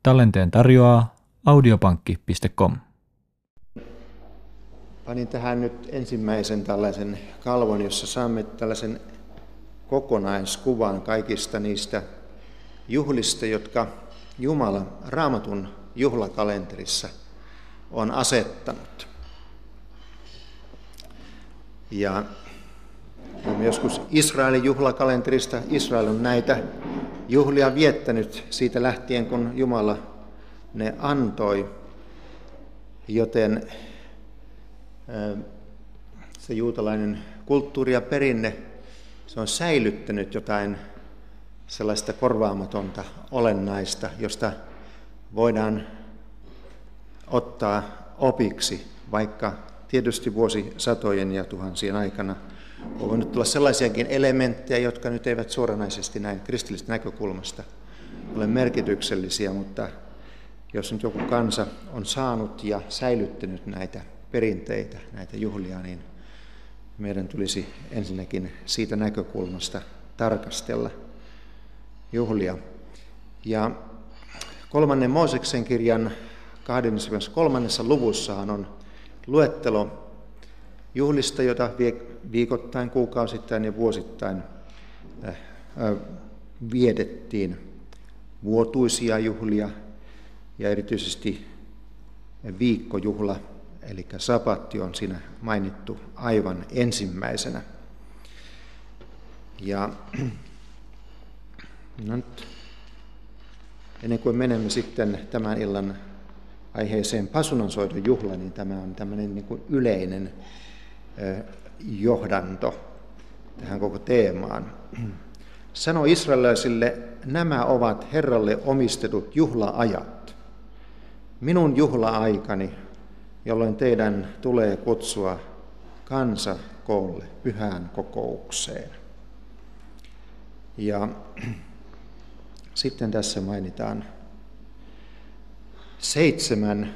Tallenteen tarjoaa audiopankki.com. Panin tähän nyt ensimmäisen tällaisen kalvon, jossa saamme tällaisen kokonaiskuvan kaikista niistä juhlista, jotka Jumala Raamatun juhlakalenterissa on asettanut. Ja joskus Israelin juhlakalenterista. Israel on näitä juhlia viettänyt siitä lähtien, kun Jumala ne antoi, joten se juutalainen kulttuuri ja perinne, se on säilyttänyt jotain sellaista korvaamatonta, olennaista, josta voidaan ottaa opiksi, vaikka tietysti vuosisatojen ja tuhansien aikana on voinut tulla sellaisiakin elementtejä, jotka nyt eivät suoranaisesti näin kristillisestä näkökulmasta ole merkityksellisiä, mutta jos nyt joku kansa on saanut ja säilyttänyt näitä perinteitä, näitä juhlia, niin meidän tulisi ensinnäkin siitä näkökulmasta tarkastella juhlia. Ja 3. Mooseksen kirjan 23. luvussahan on luettelo juhlista, joita viikoittain, kuukausittain ja vuosittain vietettiin. Vuotuisia juhlia ja erityisesti viikkojuhla, eli sabatti on siinä mainittu aivan ensimmäisenä. Ja nyt, ennen kuin menemme sitten tämän illan aiheeseen pasunansoiton juhla, niin tämä on tämmöinen niin kuin yleinen johdanto tähän koko teemaan. Sano israelaisille, nämä ovat Herralle omistetut juhla-ajat. Minun juhla-aikani, jolloin teidän tulee kutsua kansa koolle pyhään kokoukseen. Ja sitten tässä mainitaan 7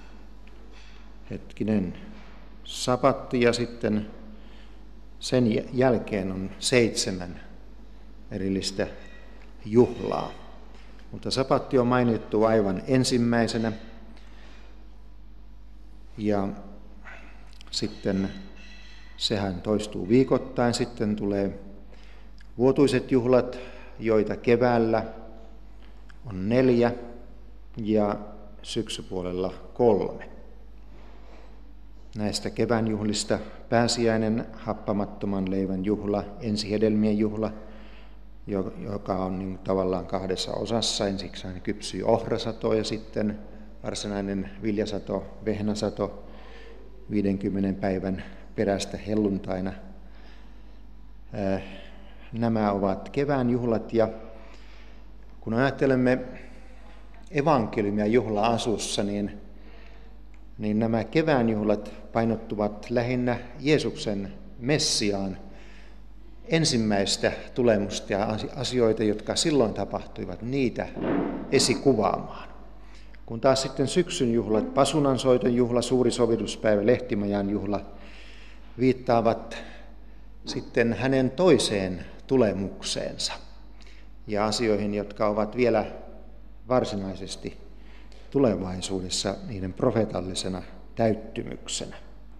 sabatti ja sitten sen jälkeen on 7 erillistä juhlaa. Mutta sabatti on mainittu aivan ensimmäisenä ja sitten sehän toistuu viikoittain. Sitten tulee vuotuiset juhlat, joita keväällä on 4 ja syksypuolella 3. Näistä kevään juhlista pääsiäinen, happamattoman leivän juhla, ensihedelmien juhla, joka on niin tavallaan 2 osassa. Ensiksi hän kypsyy ohrasato ja sitten varsinainen viljasato, vehnäsato 50 päivän perästä helluntaina. Nämä ovat kevään juhlat, ja kun ajattelemme evankeliumia juhla-asussa, niin nämä kevään juhlat painottuvat lähinnä Jeesuksen Messiaan ensimmäistä tulemusta ja asioita, jotka silloin tapahtuivat, niitä esikuvaamaan. Kun taas sitten syksyn juhlat, pasunansoiton juhla, suuri sovituspäivä, lehtimajan juhla, viittaavat sitten hänen toiseen tulemukseensa ja asioihin, jotka ovat vielä varsinaisesti tulevaisuudessa niiden profeetallisena täyttymyksenä.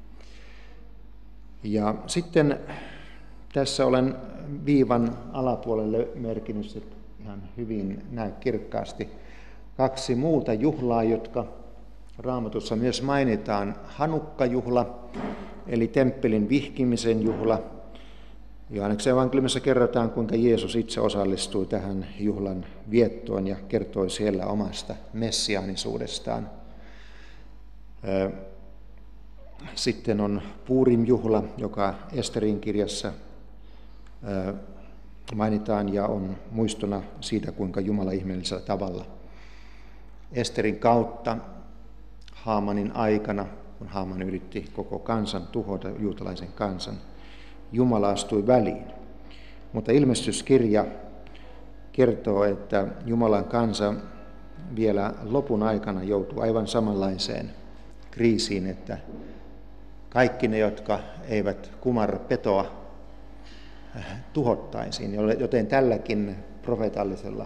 Ja sitten tässä olen viivan alapuolelle merkinnyt ihan hyvin näy kirkkaasti 2 muuta juhlaa, jotka Raamatussa myös mainitaan. Hanukka-juhla, eli temppelin vihkimisen juhla. Johanneksen evankeliumissa kerrotaan, kuinka Jeesus itse osallistui tähän juhlan viettoon ja kertoi siellä omasta messiaanisuudestaan. Sitten on Puurim-juhla, joka Esterin kirjassa mainitaan ja on muistona siitä, kuinka Jumala ihmeellisellä tavalla Esterin kautta Haamanin aikana, kun Haaman yritti koko kansan tuhota, juutalaisen kansan, Jumala astui väliin. Mutta ilmestyskirja kertoo, että Jumalan kansa vielä lopun aikana joutuu aivan samanlaiseen kriisiin, että kaikki ne, jotka eivät kumarra petoa, tuhottaisiin, joten tälläkin profeetallisella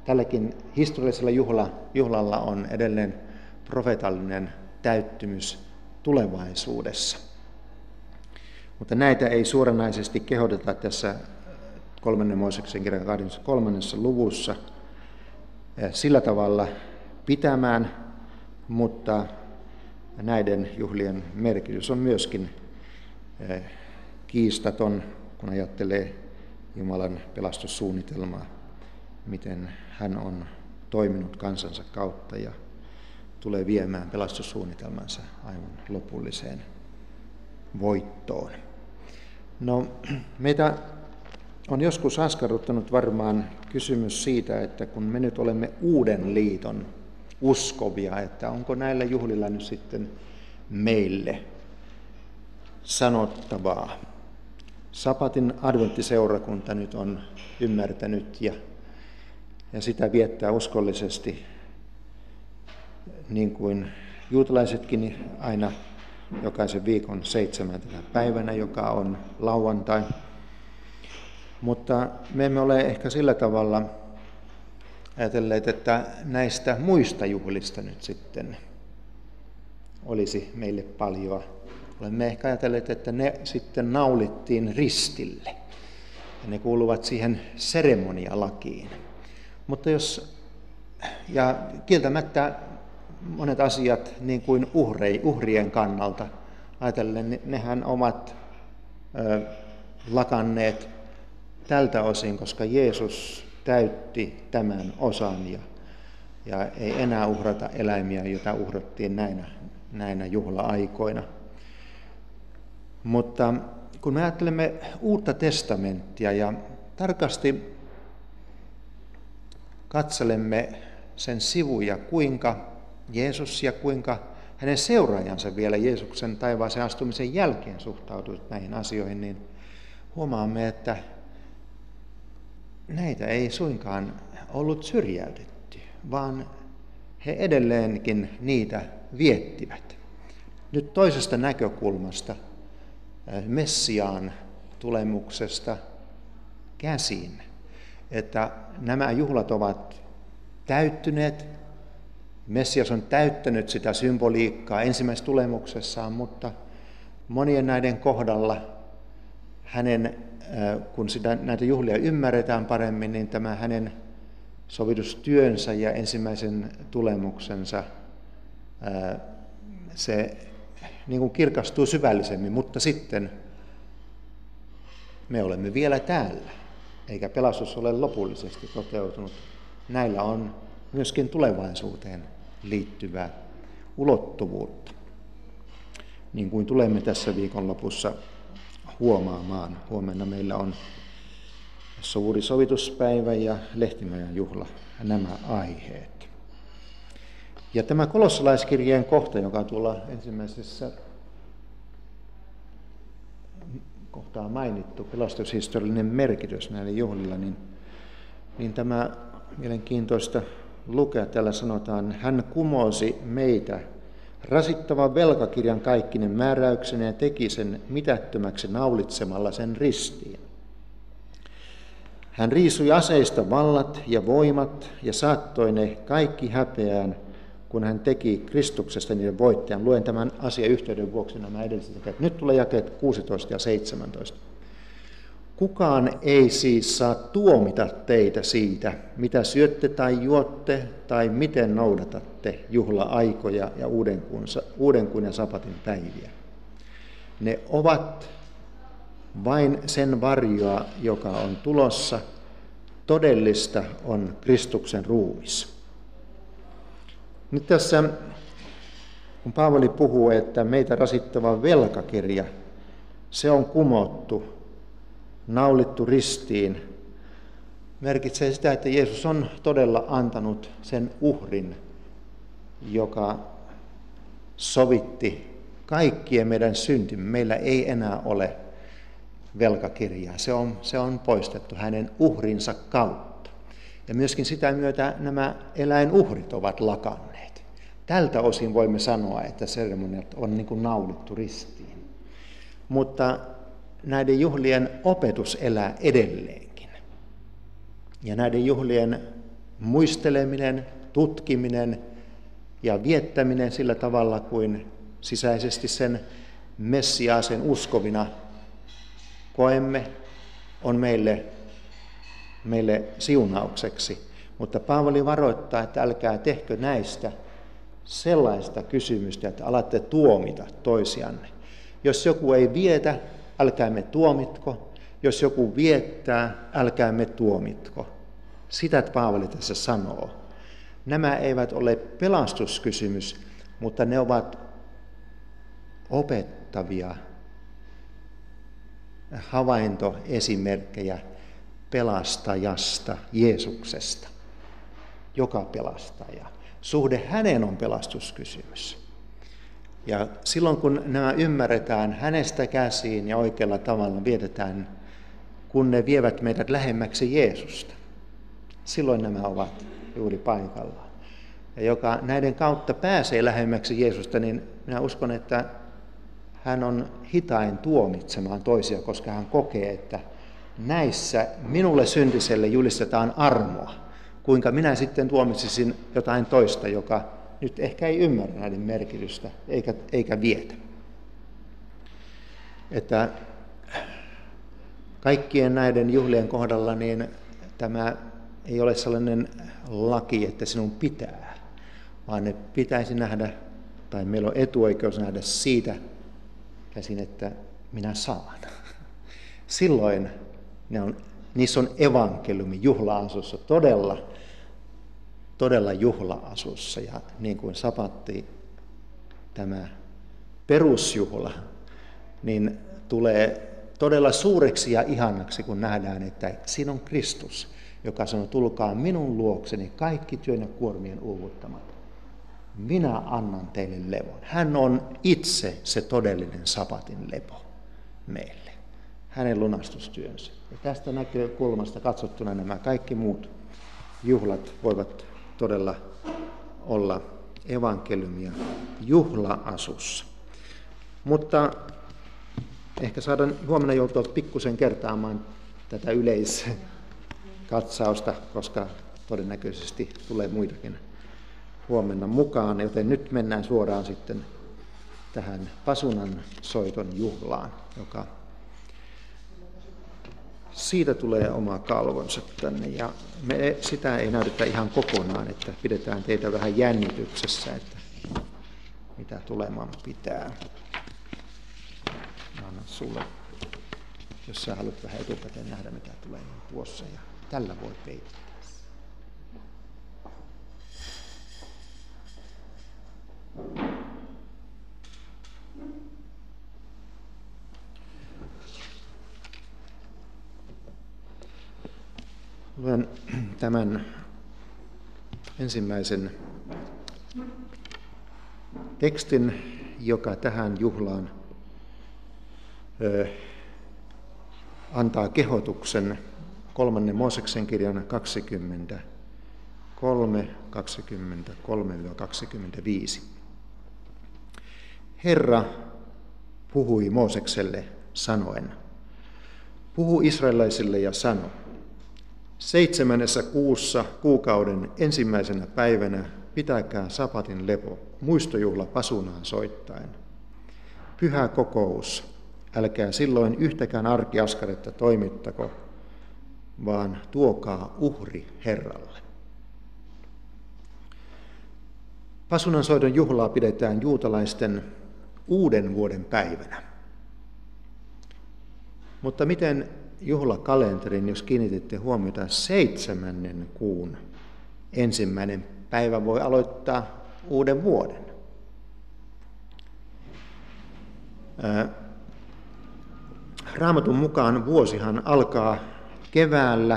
tälläkin historiallisella juhlalla on edelleen profeetallinen täyttymys tulevaisuudessa. Mutta näitä ei suoranaisesti kehoteta tässä 3. Mooseksen kirjan 23. luvussa sillä tavalla pitämään, mutta näiden juhlien merkitys on myöskin kiistaton, kun ajattelee Jumalan pelastussuunnitelmaa, miten hän on toiminut kansansa kautta ja tulee viemään pelastussuunnitelmansa aivan lopulliseen voittoon. No, meitä on joskus askarruttanut varmaan kysymys siitä, että kun me nyt olemme uuden liiton uskovia, että onko näillä juhlilla nyt sitten meille sanottavaa. Sapatin adventtiseurakunta nyt on ymmärtänyt ja sitä viettää uskollisesti, niin kuin juutalaisetkin aina jokaisen viikon 7. päivänä, joka on lauantai. Mutta me emme ole ehkä sillä tavalla ajatelleet, että näistä muista juhlista nyt sitten olisi meille paljoa. Olemme ehkä ajatelleet, että ne sitten naulittiin ristille ja ne kuuluvat siihen seremonialakiin. Mutta ja kieltämättä monet asiat niin kuin uhrien kannalta ajatellen, nehän ovat lakanneet tältä osin, koska Jeesus täytti tämän osan ja ei enää uhrata eläimiä, joita uhrattiin näinä juhla-aikoina. Mutta kun me ajattelemme Uutta testamenttia ja tarkasti katselemme sen sivuja, kuinka Jeesus ja kuinka hänen seuraajansa vielä Jeesuksen taivaaseen astumisen jälkeen suhtautuivat näihin asioihin, niin huomaamme, että näitä ei suinkaan ollut syrjäytetty, vaan he edelleenkin niitä viettivät. Nyt toisesta näkökulmasta, Messiaan tulemuksesta käsin, että nämä juhlat ovat täyttyneet. Messias on täyttänyt sitä symboliikkaa ensimmäisessä tulemuksessaan, mutta monien näiden kohdalla kun näitä juhlia ymmärretään paremmin, niin tämä hänen sovitustyönsä ja ensimmäisen tulemuksensa, se niin kuin kirkastuu syvällisemmin, mutta sitten me olemme vielä täällä, eikä pelastus ole lopullisesti toteutunut. Näillä on myöskin tulevaisuuteen liittyvää ulottuvuutta, niin kuin tulemme tässä viikonlopussa huomaamaan. Huomenna meillä on suuri sovituspäivä ja Lehtimäen juhla, nämä aiheet. Ja tämä kolossalaiskirjeen kohta, joka on tuolla ensimmäisessä kohtaa mainittu, pelastushistoriallinen merkitys näille juhlilla, niin tämä mielenkiintoista lukea. Täällä sanotaan, hän kumosi meitä rasittavan velkakirjan kaikkinen määräyksenä ja teki sen mitättömäksi naulitsemalla sen ristiin. Hän riisui aseista vallat ja voimat ja saattoi ne kaikki häpeään, kun hän teki Kristuksesta niiden voittajan. Luen tämän asian yhteyden vuoksi nämä edelliset. Nyt tulee jakeet 16 ja 17. Kukaan ei siis saa tuomita teitä siitä, mitä syötte tai juotte tai miten noudatatte juhla-aikoja ja uudenkuun ja sapatin päiviä. Ne ovat vain sen varjoa, joka on tulossa. Todellista on Kristuksen ruumis. Nyt tässä, kun Paavali puhuu, että meitä rasittava velkakirja, se on kumottu, naulittu ristiin, merkitsee sitä, että Jeesus on todella antanut sen uhrin, joka sovitti kaikkien meidän syntimme. Meillä ei enää ole velkakirjaa. Se on poistettu hänen uhrinsa kautta. Ja myöskin sitä myötä nämä eläinuhrit ovat lakanneet. Tältä osin voimme sanoa, että seremoniat on niin kuin naulittu ristiin. Mutta näiden juhlien opetus elää edelleenkin. Ja näiden juhlien muisteleminen, tutkiminen ja viettäminen sillä tavalla kuin sisäisesti sen Messiaasen uskovina koemme, on meille siunaukseksi. Mutta Paavali varoittaa, että älkää tehkö näistä sellaista kysymystä, että alatte tuomita toisianne. Jos joku ei vietä, älkäämme tuomitko. Jos joku viettää, älkäämme tuomitko. Sitä Paavali tässä sanoo. Nämä eivät ole pelastuskysymys, mutta ne ovat opettavia havaintoesimerkkejä pelastajasta, Jeesuksesta, joka pelastaja. Suhde häneen on pelastuskysymys. Ja silloin kun nämä ymmärretään hänestä käsiin ja oikealla tavalla vietetään, kun ne vievät meidät lähemmäksi Jeesusta, silloin nämä ovat juuri paikallaan. Ja joka näiden kautta pääsee lähemmäksi Jeesusta, niin minä uskon, että hän on hitain tuomitsemaan toisia, koska hän kokee, että näissä minulle syntiselle julistetaan armoa. Kuinka minä sitten tuomitsisin jotain toista, joka nyt ehkä ei ymmärrä näiden merkitystä eikä vietä. Että kaikkien näiden juhlien kohdalla niin tämä ei ole sellainen laki, että sinun pitää, vaan ne pitäisi nähdä, tai meillä on etuoikeus nähdä siitä käsin, että minä saan. Silloin niissä on evankeliumi juhla-asussa, todella juhla-asussa. Ja niin kuin sapatti, tämä perusjuhla, niin tulee todella suureksi ja ihanaksi, kun nähdään, että siinä on Kristus, joka sanoo, tulkaa minun luokseni kaikki työn ja kuormien uuvuttamat. Minä annan teille levon. Hän on itse se todellinen sapatin lepo meille. Hänen lunastustyönsä. Ja tästä näkökulmasta katsottuna nämä kaikki muut juhlat voivat todella olla evankeliumia juhla-asussa. Mutta ehkä saadaan huomenna joutua pikkusen kertaamaan tätä yleiskatsausta, koska todennäköisesti tulee muitakin huomenna mukaan, joten nyt mennään suoraan sitten tähän pasunan soiton juhlaan, joka siitä tulee oma kalvonsa tänne, ja sitä ei näytetä ihan kokonaan, että pidetään teitä vähän jännityksessä, että mitä tulemaan pitää. Annan sulle, jos sä haluat vähän etukäteen nähdä, mitä tulee tuossa, ja tällä voi peittää. Luen tämän ensimmäisen tekstin, joka tähän juhlaan antaa kehotuksen 3. Mooseksen kirjan 23:23-25. Herra puhui Moosekselle sanoen, puhu israelaisille ja sano, 7. kuussa kuukauden 1. päivänä pitäkää sapatin lepo, muistojuhla pasunaan soittaen. Pyhä kokous, älkää silloin yhtäkään arkiaskaretta toimittako, vaan tuokaa uhri Herralle. Pasunansoiton juhlaa pidetään juutalaisten uuden vuoden päivänä. Mutta miten juhlakalenterin, jos kiinnititte huomiota 7. kuun 1. päivä voi aloittaa uuden vuoden? Raamatun mukaan vuosihan alkaa keväällä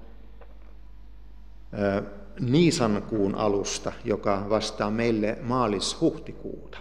Niisan kuun alusta, joka vastaa meille maalis-huhtikuuta.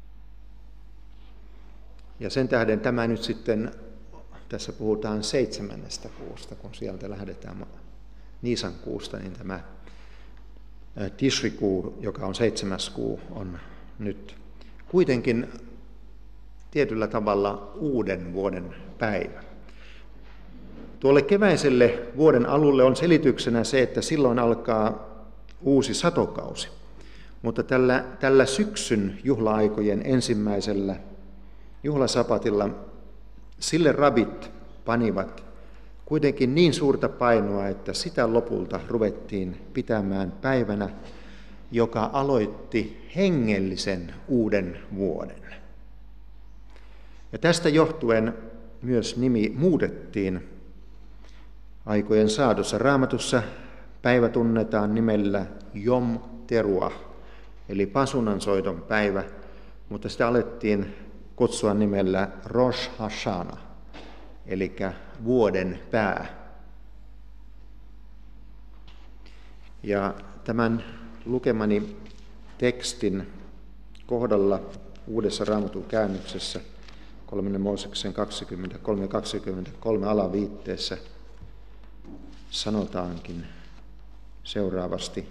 Ja sen tähden tämä nyt sitten, tässä puhutaan 7. kuusta, kun sieltä lähdetään Niisan kuusta, niin tämä Tishrikuu, joka on 7. kuu, on nyt kuitenkin tietyllä tavalla uuden vuoden päivä. Tuolle keväiselle vuoden alulle on selityksenä se, että silloin alkaa uusi satokausi. Mutta tällä syksyn juhla-aikojen ensimmäisellä juhlasapatilla sille rabit panivat kuitenkin niin suurta painoa, että sitä lopulta ruvettiin pitämään päivänä, joka aloitti hengellisen uuden vuoden. Ja tästä johtuen myös nimi muutettiin aikojen saatossa. Raamatussa päivä tunnetaan nimellä Jom Teruah, eli pasunansoiton päivä, mutta sitä alettiin kutsua nimellä Rosh Hashanah, eli vuoden pää. Ja tämän lukemani tekstin kohdalla Uudessa Raamatun käännöksessä 3. Mooseksen 23 alaviitteessä sanotaankin seuraavasti: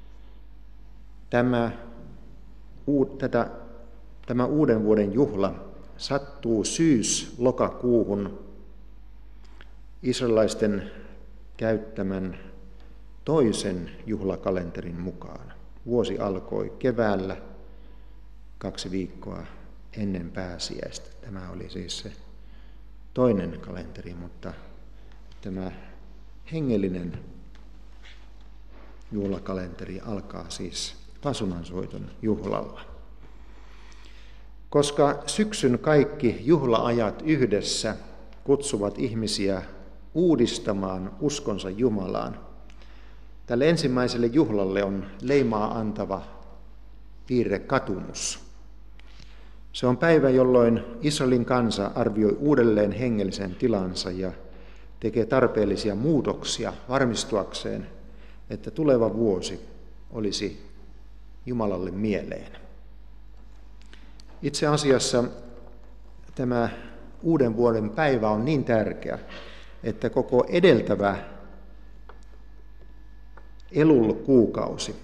Tämä uuden vuoden juhla sattuu syys-lokakuuhun israelaisten käyttämän toisen juhlakalenterin mukaan. Vuosi alkoi keväällä 2 viikkoa ennen pääsiäistä. Tämä oli siis se toinen kalenteri, mutta tämä hengellinen juhlakalenteri alkaa siis pasunansoiton juhlalla. Koska syksyn kaikki juhlaajat yhdessä kutsuvat ihmisiä uudistamaan uskonsa Jumalaan, tälle ensimmäiselle juhlalle on leimaa antava piirre katumus. Se on päivä, jolloin Israelin kansa arvioi uudelleen hengellisen tilansa ja tekee tarpeellisia muutoksia varmistuakseen, että tuleva vuosi olisi Jumalalle mieleen. Itse asiassa tämä uuden vuoden päivä on niin tärkeä, että koko edeltävä Elul-kuukausi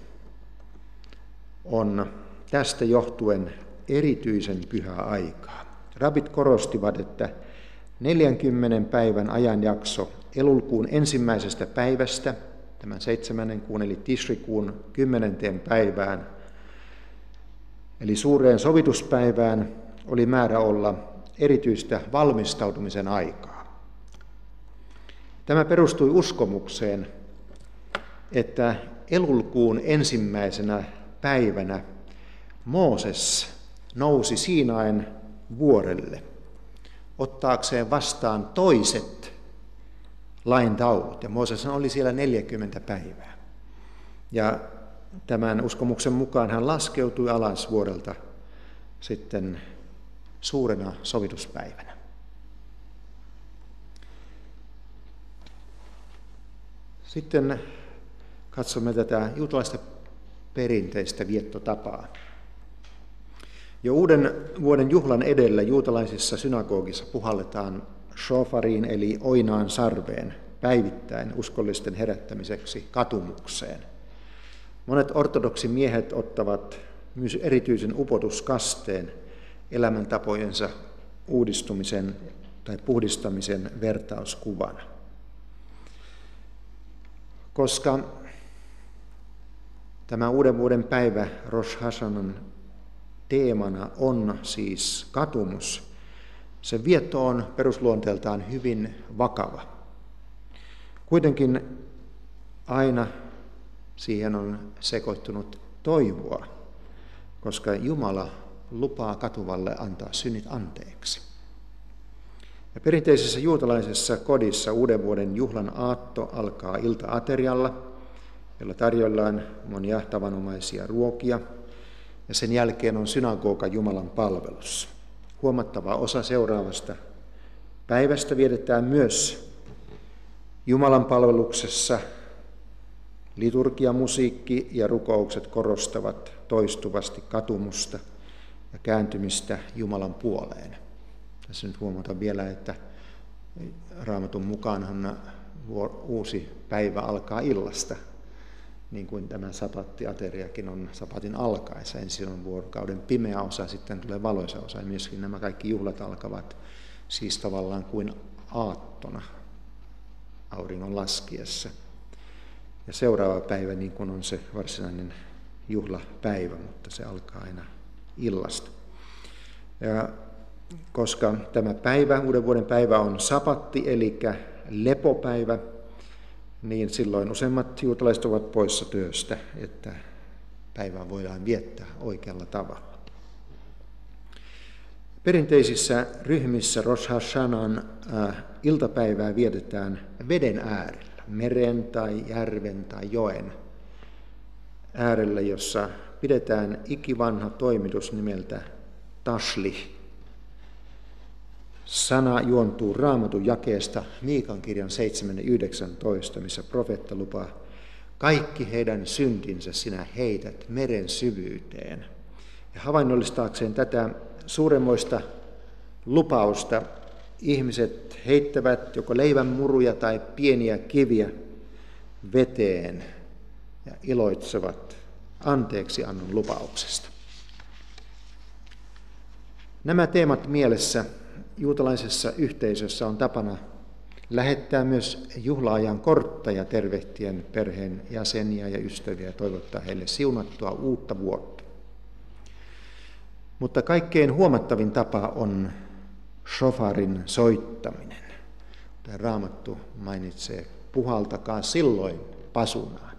on tästä johtuen erityisen pyhää aikaa. Rabit korostivat, että 40 päivän ajanjakso Elul-kuun ensimmäisestä päivästä, tämän 7. kuun eli Tishrikuun 10. päivään, eli suureen sovituspäivään, oli määrä olla erityistä valmistautumisen aikaa. Tämä perustui uskomukseen, että Elul-kuun ensimmäisenä päivänä Mooses nousi Siinain vuorelle ottaakseen vastaan toiset lain taulut. Ja Mooses oli siellä 40 päivää. Ja tämän uskomuksen mukaan hän laskeutui alas vuorelta sitten suurena sovituspäivänä. Sitten katsomme tätä juutalaista perinteistä viettotapaa. Jo uuden vuoden juhlan edellä juutalaisissa synagogissa puhalletaan shofariin eli oinaan sarveen päivittäin uskollisten herättämiseksi katumukseen. Monet ortodoksimiehet ottavat myös erityisen upotuskasteen elämäntapojensa uudistumisen tai puhdistamisen vertauskuvana. Koska tämä uuden vuoden päivä Rosh Hashanan teemana on siis katumus, sen vietto on perusluonteeltaan hyvin vakava. Kuitenkin aina siihen on sekoittunut toivoa, koska Jumala lupaa katuvalle antaa synnit anteeksi. Ja perinteisessä juutalaisessa kodissa uuden vuoden juhlan aatto alkaa ilta-aterialla, jolla tarjoillaan monia tavanomaisia ruokia, ja sen jälkeen on synagoga Jumalan palvelus. Huomattava osa seuraavasta päivästä vietetään myös Jumalan palveluksessa. Liturgia, musiikki ja rukoukset korostavat toistuvasti katumusta ja kääntymistä Jumalan puoleen. Tässä nyt huomataan vielä, että Raamatun mukaanhan uusi päivä alkaa illasta, niin kuin tämä sapattiateriakin on sapatin alkaessa. Ensin on vuorokauden pimeä osa, sitten tulee valoisa osa, ja myöskin nämä kaikki juhlat alkavat siis tavallaan kuin aattona auringon laskiessa. Ja seuraava päivä niin kuin on se varsinainen juhlapäivä, mutta se alkaa aina illasta. Ja koska tämä päivä, uuden vuoden päivä on sapatti, eli lepopäivä, niin silloin useimmat juutalaiset ovat poissa työstä, että päivää voidaan viettää oikealla tavalla. Perinteisissä ryhmissä Rosh Hashanan iltapäivää vietetään veden äärellä, meren tai järven tai joen äärellä, jossa pidetään ikivanha toimitus nimeltä Tashlih. Sana juontuu Raamatun jakeesta Miikan kirjan 7:19, missä profeetta lupaa: kaikki heidän syntinsä sinä heität meren syvyyteen. Ja havainnollistaakseen tätä suuremmoista lupausta ihmiset heittävät joko leivänmuruja tai pieniä kiviä veteen ja iloitsevat anteeksiannon lupauksesta. Nämä teemat mielessä juutalaisessa yhteisössä on tapana lähettää myös juhlaajan kortteja tervehtien perheen jäseniä ja ystäviä ja toivottaa heille siunattua uutta vuotta. Mutta kaikkein huomattavin tapa on shofarin soittaminen. Tämä Raamattu mainitsee: puhaltakaa silloin pasunaan.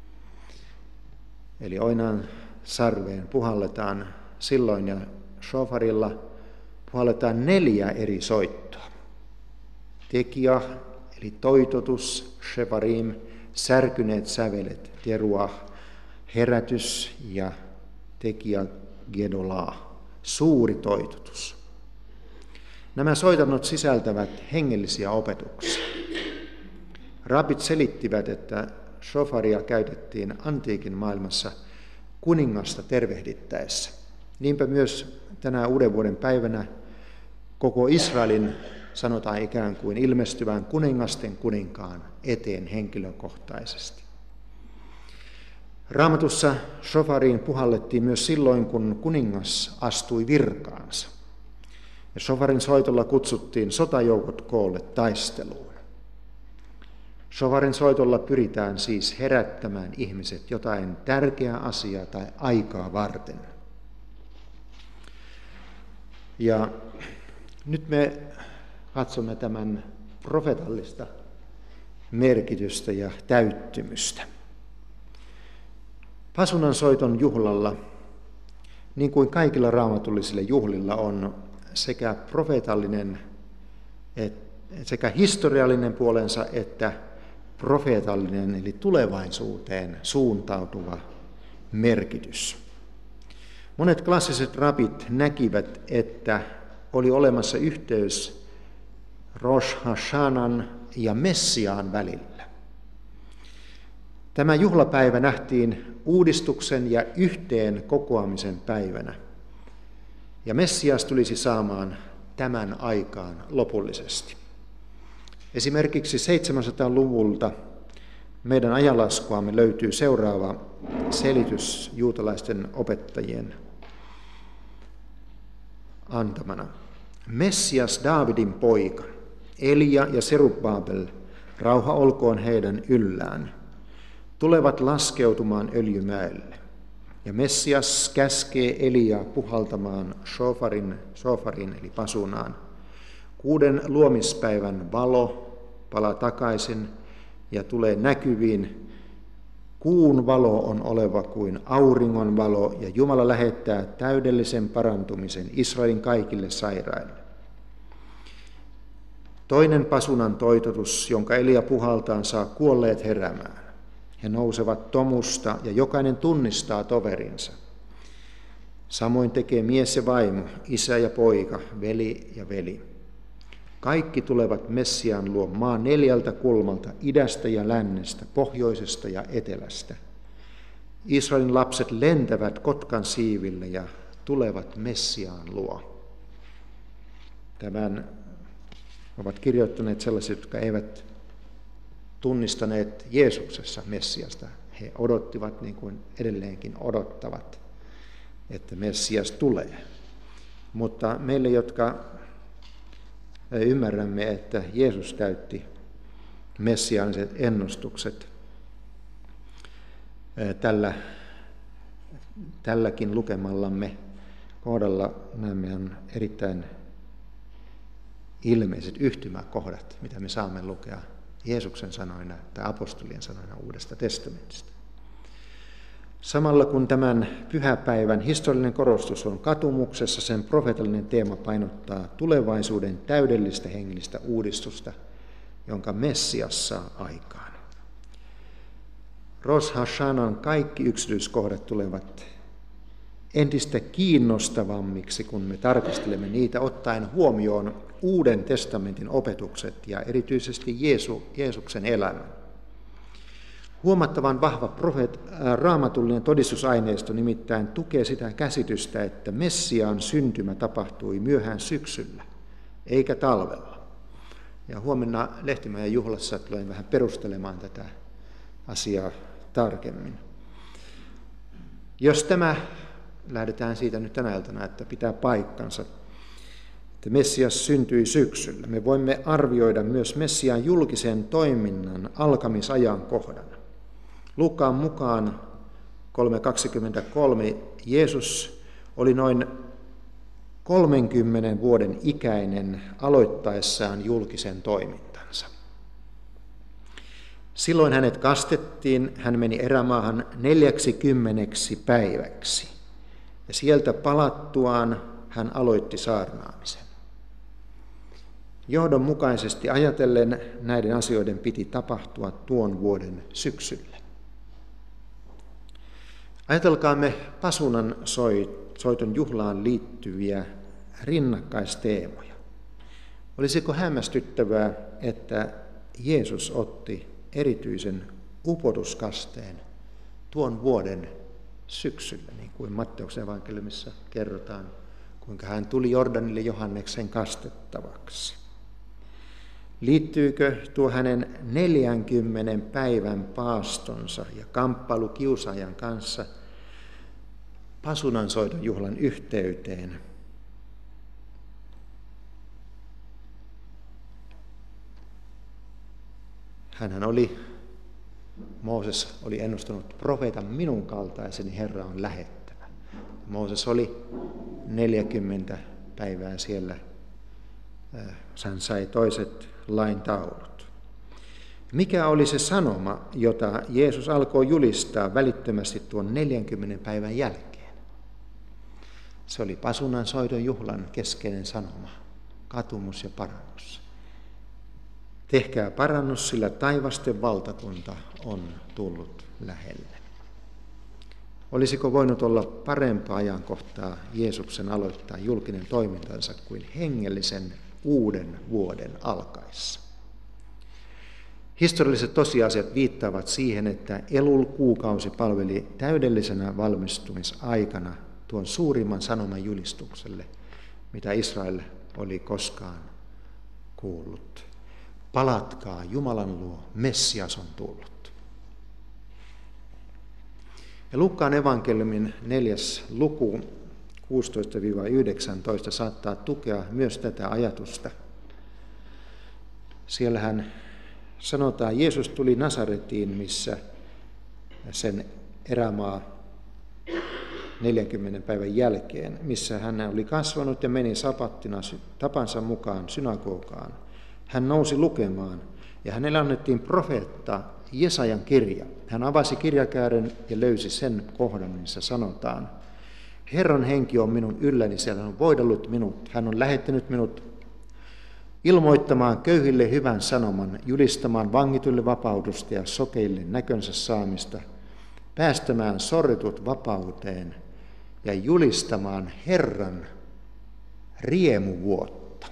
Eli oinaan sarveen puhalletaan silloin, ja shofarilla puhalletaan 4 eri soittoa. Tekiah, eli toitotus, shevarim, särkyneet sävelet, teruah, herätys, ja tekiah gedolah, suuri toitotus. Nämä soitannot sisältävät hengellisiä opetuksia. Rabbit selittivät, että shofaria käytettiin antiikin maailmassa kuningasta tervehdittäessä. Niinpä myös tänä uuden vuoden päivänä koko Israelin sanotaan ikään kuin ilmestyvän kuningasten kuninkaan eteen henkilökohtaisesti. Raamatussa shofariin puhallettiin myös silloin, kun kuningas astui virkaansa. Ja shofarin soitolla kutsuttiin sotajoukot koolle taisteluun. Shofarin soitolla pyritään siis herättämään ihmiset jotain tärkeää asiaa tai aikaa varten. Ja nyt me katsomme tämän profetallista merkitystä ja täyttymystä. Pasunansoiton juhlalla, niin kuin kaikilla raamatullisilla juhlilla, on sekä profeetallinen, sekä historiallinen puolensa että profeetallinen, eli tulevaisuuteen suuntautuva merkitys. Monet klassiset rabit näkivät, että oli olemassa yhteys Rosh Hashanan ja Messiaan välillä. Tämä juhlapäivä nähtiin uudistuksen ja yhteen kokoamisen päivänä, ja Messias tulisi saamaan tämän aikaan lopullisesti. Esimerkiksi 700-luvulta meidän ajanlaskuamme löytyy seuraava selitys juutalaisten opettajien antamana. Messias, Daavidin poika, Elia ja Serubabel, rauha olkoon heidän yllään, tulevat laskeutumaan Öljymäelle. Ja Messias käskee Eliaa puhaltamaan shofarin eli pasunaan. 6 luomispäivän valo palaa takaisin ja tulee näkyviin. Kuun valo on oleva kuin auringon valo, ja Jumala lähettää täydellisen parantumisen Israelin kaikille sairaille. Toinen pasunan toitotus, jonka Elia puhaltaa, saa kuolleet heräämään. He nousevat tomusta ja jokainen tunnistaa toverinsa. Samoin tekee mies ja vaimo, isä ja poika, veli ja veli. Kaikki tulevat Messiaan luo maan 4 kulmalta, idästä ja lännestä, pohjoisesta ja etelästä. Israelin lapset lentävät kotkan siiville ja tulevat Messiaan luo. Tämän ovat kirjoittaneet sellaiset, jotka eivät tunnistaneet Jeesuksessa Messiasta. He odottivat, niin kuin edelleenkin odottavat, että Messias tulee. Mutta meille, jotka ymmärrämme, että Jeesus täytti messiaaniset ennustukset tälläkin lukemallamme kohdalla näemme erittäin ilmeiset yhtymäkohdat, mitä me saamme lukea Jeesuksen sanoina tai apostolien sanoina Uudesta testamentista. Samalla kun tämän pyhäpäivän historiallinen korostus on katumuksessa, sen profeetallinen teema painottaa tulevaisuuden täydellistä hengellistä uudistusta, jonka Messias saa aikaan. Rosh Hashanan kaikki yksityiskohdat tulevat entistä kiinnostavammiksi, kun me tarkastelemme niitä ottaen huomioon Uuden testamentin opetukset ja erityisesti Jeesuksen elämän. Huomattavan vahva raamatullinen todistusaineisto nimittäin tukee sitä käsitystä, että Messiaan syntymä tapahtui myöhään syksyllä, eikä talvella. Ja huomenna Lehtimäen juhlassa tulen vähän perustelemaan tätä asiaa tarkemmin. Jos tämä, lähdetään siitä nyt tänä iltana, että pitää paikkansa, että Messias syntyi syksyllä, me voimme arvioida myös Messiaan julkisen toiminnan alkamisajankohdan. Lukaan mukaan 3:23 Jeesus oli noin 30 vuoden ikäinen aloittaessaan julkisen toimintansa. Silloin hänet kastettiin, hän meni erämaahan 40 päiväksi ja sieltä palattuaan hän aloitti saarnaamisen. Johdonmukaisesti ajatellen näiden asioiden piti tapahtua tuon vuoden syksyllä. Ajatelkaamme pasunan soiton juhlaan liittyviä rinnakkaisteemoja. Olisiko hämmästyttävää, että Jeesus otti erityisen upotuskasteen tuon vuoden syksyllä, niin kuin Matteuksen evankeliumissa kerrotaan, kuinka hän tuli Jordanille Johanneksen kastettavaksi. Liittyykö tuo hänen 40 päivän paastonsa ja kamppailu kiusaajan kanssa pasunansoiton juhlan yhteyteen? Mooses oli ennustanut profeetan minun kaltaiseni Herra on lähettävä. Mooses oli 40 päivää siellä. Hän sai toiset lain taulut. Mikä oli se sanoma, jota Jeesus alkoi julistaa välittömästi tuon 40 päivän jälkeen? Se oli pasunansoiton juhlan keskeinen sanoma, katumus ja parannus. Tehkää parannus, sillä taivasten valtakunta on tullut lähelle. Olisiko voinut olla parempaa ajankohtaa Jeesuksen aloittaa julkinen toimintansa kuin hengellisen uuden vuoden alkaessa? Historialliset tosiasiat viittaavat siihen, että Elul-kuukausi palveli täydellisenä valmistumisaikana tuon suurimman sanoman julistukselle, mitä Israel oli koskaan kuullut. Palatkaa Jumalan luo, Messias on tullut. Ja Luukkaan evankeliumin 4. luku 16-19 saattaa tukea myös tätä ajatusta. Siellähän sanotaan, Jeesus tuli Nasaretiin, missä sen erämaa 40 päivän jälkeen, missä hän oli kasvanut ja meni sapattina tapansa mukaan synagogaan. Hän nousi lukemaan ja hänelle annettiin profeetta Jesajan kirja. Hän avasi kirjakäären ja löysi sen kohdan, missä sanotaan, Herran henki on minun ylläni, siellä on voidellut minut. Hän on lähettänyt minut ilmoittamaan köyhille hyvän sanoman, julistamaan vangituille vapautusta ja sokeille näkönsä saamista, päästämään sorretut vapauteen ja julistamaan Herran riemuvuotta.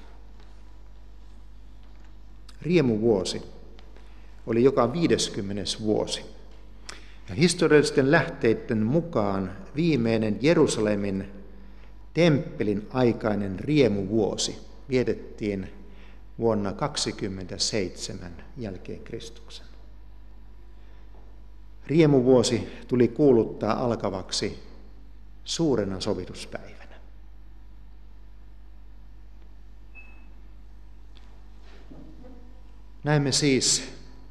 Riemuvuosi oli joka 50. vuosi. Ja historiallisten lähteiden mukaan viimeinen Jerusalemin temppelin aikainen riemuvuosi vietettiin vuonna 27 jälkeen Kristuksen. Riemuvuosi tuli kuuluttaa alkavaksi suurena sovituspäivänä. Näemme siis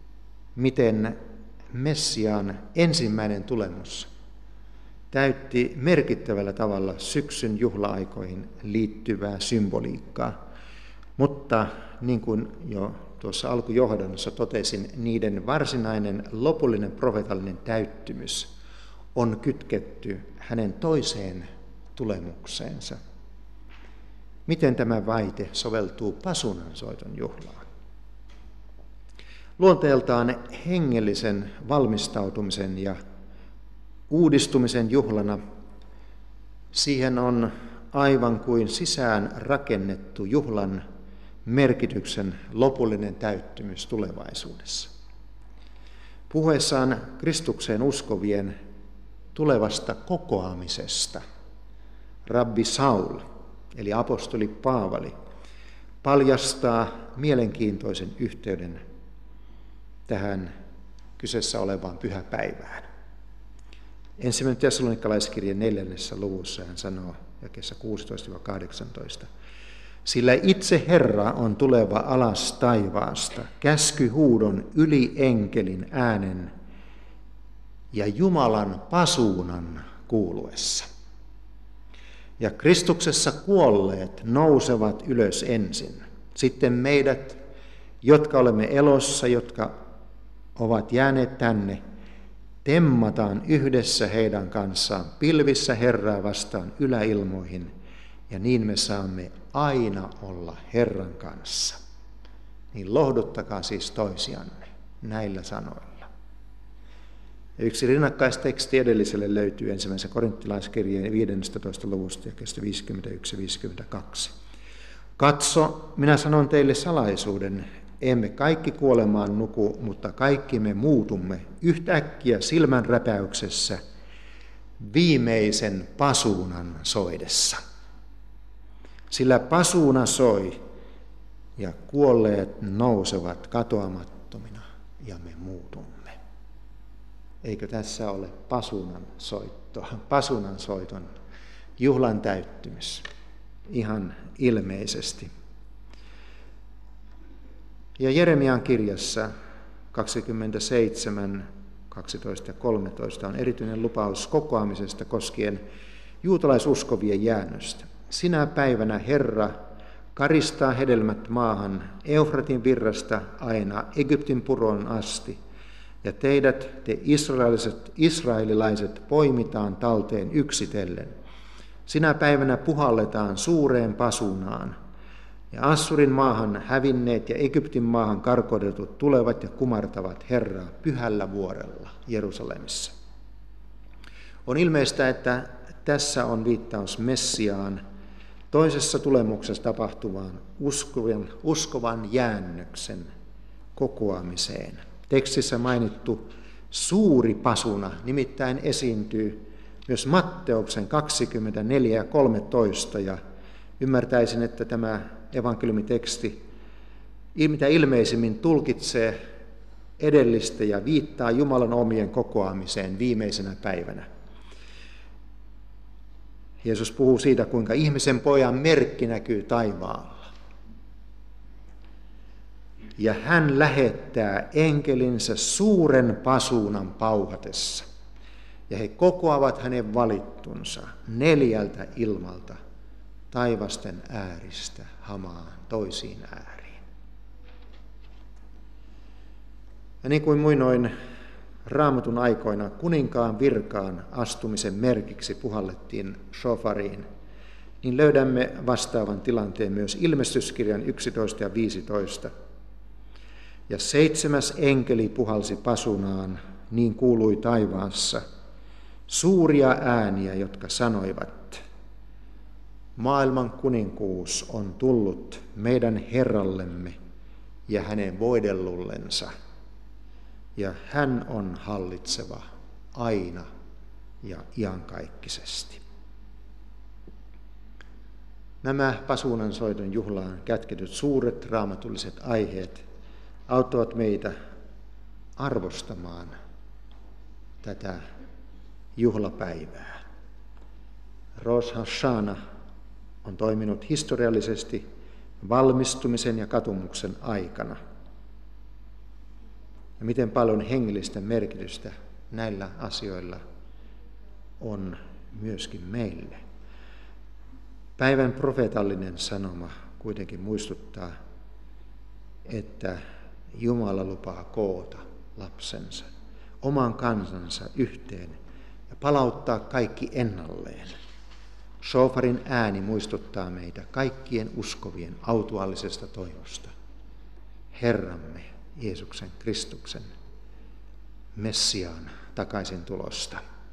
miten Messiaan ensimmäinen tulemus täytti merkittävällä tavalla syksyn juhla-aikoihin liittyvää symboliikkaa. Mutta niin kuin jo tuossa alkujohdannossa totesin, niiden varsinainen lopullinen profeetallinen täyttymys on kytketty hänen toiseen tulemukseensa. Miten tämä väite soveltuu pasunansoiton juhlaan? Luonteeltaan hengellisen valmistautumisen ja uudistumisen juhlana siihen on aivan kuin sisään rakennettu juhlan merkityksen lopullinen täyttymys tulevaisuudessa. Puhuessaan Kristukseen uskovien tulevasta kokoamisesta Rabbi Saul, eli apostoli Paavali, paljastaa mielenkiintoisen yhteyden tähän kyseessä olevaan pyhäpäivään. 1. Tessalonikalaiskirjan 4. luvussa hän sanoo jakeessa 16-18. Sillä itse Herra on tuleva alas taivaasta, käskyhuudon yli enkelin äänen ja Jumalan pasuunan kuuluessa. Ja Kristuksessa kuolleet nousevat ylös ensin. Sitten meidät, jotka olemme elossa, jotka ovat jääneet tänne, temmataan yhdessä heidän kanssaan pilvissä Herraa vastaan yläilmoihin, ja niin me saamme aina olla Herran kanssa. Niin lohduttakaa siis toisianne näillä sanoilla. Ja yksi rinnakkaisteksti edelliselle löytyy 1. korinttilaiskirjeen 15. luvusta jakeesta 51-52. Katso, minä sanon teille salaisuuden, emme kaikki kuolemaan nuku, mutta kaikki me muutumme yhtäkkiä silmänräpäyksessä viimeisen pasuunan soidessa. Sillä pasuuna soi ja kuolleet nousevat katoamattomina ja me muutumme. Eikö tässä ole pasuunan soiton juhlan täyttymys ihan ilmeisesti? Ja Jeremian kirjassa 27, 12 ja 13 on erityinen lupaus kokoamisesta koskien juutalaisuskovien jäännöstä. Sinä päivänä Herra karistaa hedelmät maahan Eufratin virrasta aina Egyptin puroon asti, ja teidät, te israelilaiset, poimitaan talteen yksitellen. Sinä päivänä puhalletaan suureen pasunaan, ja Assurin maahan hävinneet ja Egyptin maahan karkotetut tulevat ja kumartavat Herraa pyhällä vuorella Jerusalemissa. On ilmeistä, että tässä on viittaus Messiaan, toisessa tulemuksessa tapahtuvaan uskovan jäännöksen kokoamiseen. Tekstissä mainittu suuri pasuna nimittäin esiintyy myös Matteuksen 24 ja 13, ja ymmärtäisin, että tämä evankeliumiteksti mitä ilmeisimmin tulkitsee edellistä ja viittaa Jumalan omien kokoamiseen viimeisenä päivänä. Jeesus puhuu siitä, kuinka ihmisen pojan merkki näkyy taivaalla. Ja hän lähettää enkelinsä suuren pasuunan pauhatessa. Ja he kokoavat hänen valittunsa 4 ilmalta taivasten ääristä hamaan toisiin ääriin. Ja niin kuin muinoin Raamatun aikoina kuninkaan virkaan astumisen merkiksi puhallettiin shofariin, niin löydämme vastaavan tilanteen myös Ilmestyskirjan 11 ja 15. Ja 7. enkeli puhalsi pasunaan, niin kuului taivaassa, suuria ääniä, jotka sanoivat, maailman kuninkuus on tullut meidän Herrallemme ja hänen voidellullensa, ja hän on hallitseva aina ja iankaikkisesti. Nämä pasuunansoiton juhlaan kätketyt suuret raamatulliset aiheet auttavat meitä arvostamaan tätä juhlapäivää. Rosh Hashanah on toiminut historiallisesti valmistumisen ja katumuksen aikana. Ja miten paljon hengellistä merkitystä näillä asioilla on myöskin meille. Päivän profeetallinen sanoma kuitenkin muistuttaa, että Jumala lupaa koota lapsensa, oman kansansa yhteen ja palauttaa kaikki ennalleen. Shofarin ääni muistuttaa meitä kaikkien uskovien autuaallisesta toivosta. Herramme Jeesuksen Kristuksen, Messiaan takaisin tulosta.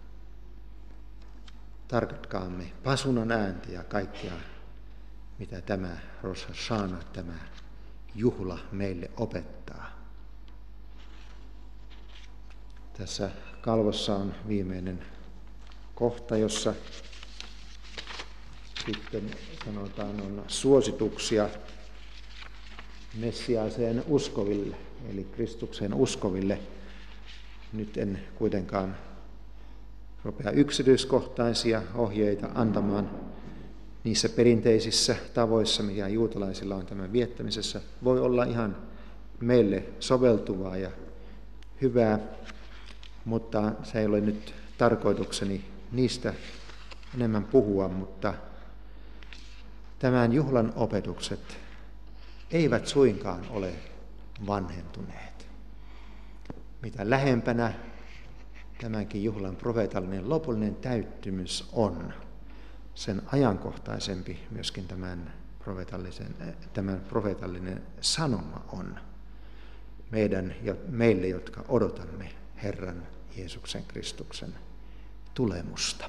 Tarkatkaamme pasunan ääntä ja kaikkea, mitä tämä Rosh Hashanah, tämä juhla meille opettaa. Tässä kalvossa on viimeinen kohta, jossa sitten sanotaan on suosituksia Messiaaseen uskoville, eli Kristukseen uskoville. Nyt en kuitenkaan rupea yksityiskohtaisia ohjeita antamaan niissä perinteisissä tavoissa, mikä juutalaisilla on tämän viettämisessä. Voi olla ihan meille soveltuvaa ja hyvää, mutta se ei ole nyt tarkoitukseni niistä enemmän puhua, mutta tämän juhlan opetukset eivät suinkaan ole vanhentuneet. Mitä lähempänä tämänkin juhlan profeetallinen lopullinen täyttymys on, sen ajankohtaisempi myöskin tämän profeetallinen sanoma on meille, jotka odotamme Herran Jeesuksen Kristuksen tulemusta.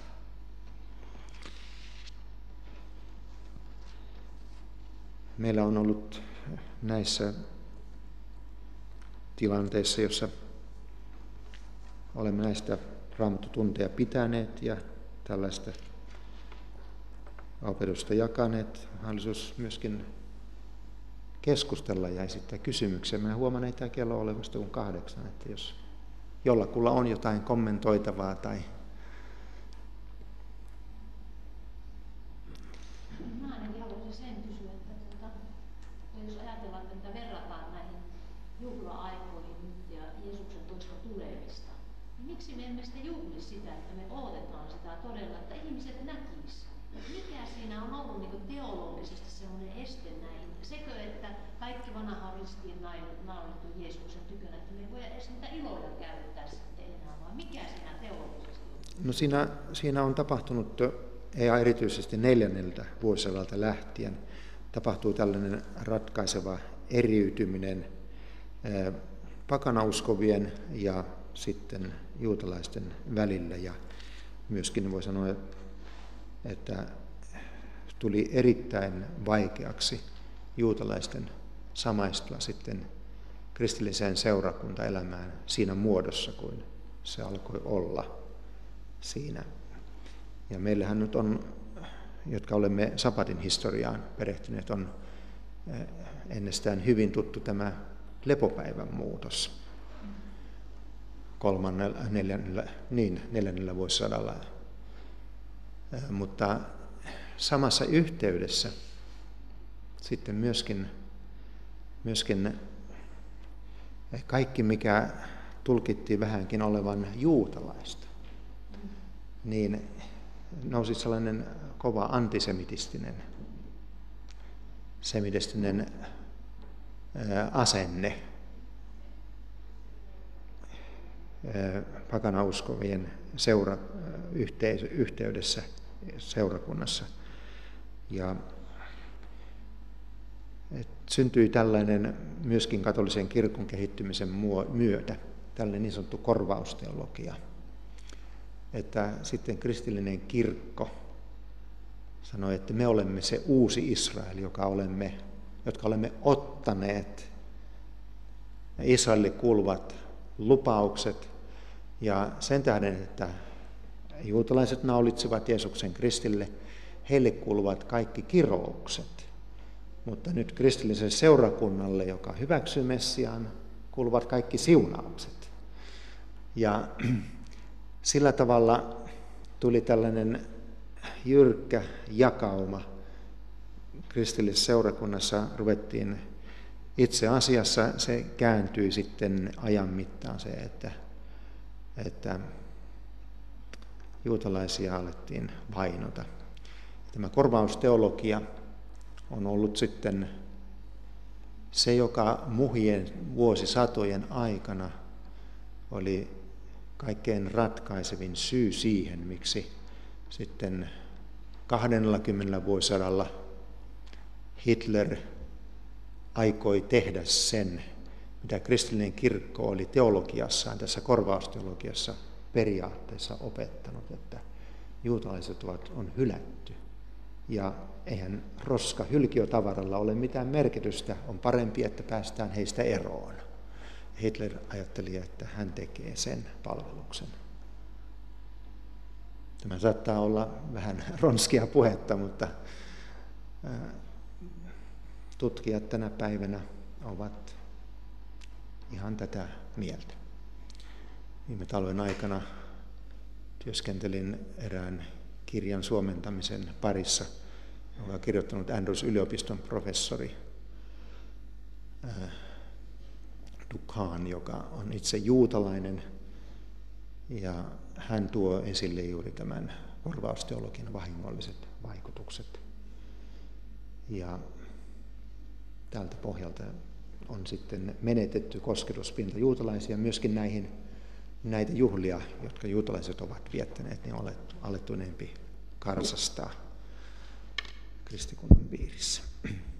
Meillä on ollut näissä tilanteissa, jossa olemme näistä raamattutunteja pitäneet ja tällaista opetusta jakaneet, mahdollisuus myöskin keskustella ja esittää kysymyksiä. Minä huomaan, että tämä kello on olevasta kuin 8, että jos jollakulla on jotain kommentoitavaa tai jos ajatellaan, että verrataan näihin juhla-aikoihin nyt ja Jeesuksen toista tulemista, niin miksi me emme sitten juhli sitä, että me odotetaan sitä todella, että ihmiset näkisivät? Mikä siinä on ollut niin teologisesti sellainen este näihin? Sekö, että kaikki vanha ristiin naulittu Jeesuksen tykönä, että me ei voida edes niitä iloja käyttää sitten enää, vaan mikä siinä teologisesti on? No siinä on tapahtunut, ja erityisesti 4. vuosisadalta lähtien, tapahtuu tällainen ratkaiseva eriytyminen pakanauskovien ja sitten juutalaisten välillä. Ja myöskin voi sanoa, että tuli erittäin vaikeaksi juutalaisten samaistua sitten kristilliseen seurakuntaelämään siinä muodossa, kuin se alkoi olla siinä. Ja meillähän nyt on, jotka olemme sabatin historiaan perehtyneet, on ennestään hyvin tuttu tämä lepopäivän muutos 4. vuosisadalla. Mutta samassa yhteydessä sitten myöskin kaikki, mikä tulkittiin vähänkin olevan juutalaista, niin nousi sellainen kova antisemitistinen asenne pakanauskovien yhteydessä seurakunnassa. Ja syntyi tällainen myöskin katolisen kirkon kehittymisen myötä, tällainen niin sanottu korvausteologia, että sitten kristillinen kirkko sanoi, että me olemme se uusi Israel, jotka olemme ottaneet Israelille kuuluvat lupaukset, ja sen tähden, että juutalaiset naulitsivat Jeesuksen kristille, heille kuuluvat kaikki kiroukset, mutta nyt kristilliselle seurakunnalle, joka hyväksyy Messiaan, kuuluvat kaikki siunaukset. Ja sillä tavalla tuli tällainen jyrkkä jakauma. Kristillisessä seurakunnassa ruvettiin itse asiassa se kääntyi sitten ajan mittaan se, että juutalaisia alettiin vainota. Tämä korvausteologia on ollut sitten se, joka muhien vuosisatojen aikana oli kaikkein ratkaisevin syy siihen, miksi sitten 20 vuosisadalla Hitler aikoi tehdä sen, mitä kristillinen kirkko oli teologiassaan, tässä korvausteologiassa periaatteessa opettanut, että juutalaiset on hylätty. Ja eihän hylkiötavaralla ole mitään merkitystä, on parempi, että päästään heistä eroon. Hitler ajatteli, että hän tekee sen palveluksen. Tämä saattaa olla vähän ronskia puhetta, mutta tutkijat tänä päivänä ovat ihan tätä mieltä. Viime talven aikana työskentelin erään kirjan suomentamisen parissa, jonka on kirjoittanut Andrews yliopiston professori Dukhan, joka on itse juutalainen, ja hän tuo esille juuri tämän korvausteologian vahingolliset vaikutukset. Ja tältä pohjalta on sitten menetetty kosketuspinta juutalaisia, myöskin näitä juhlia, jotka juutalaiset ovat viettäneet, niin on alettu enempi karsastaa kristikunnan piirissä.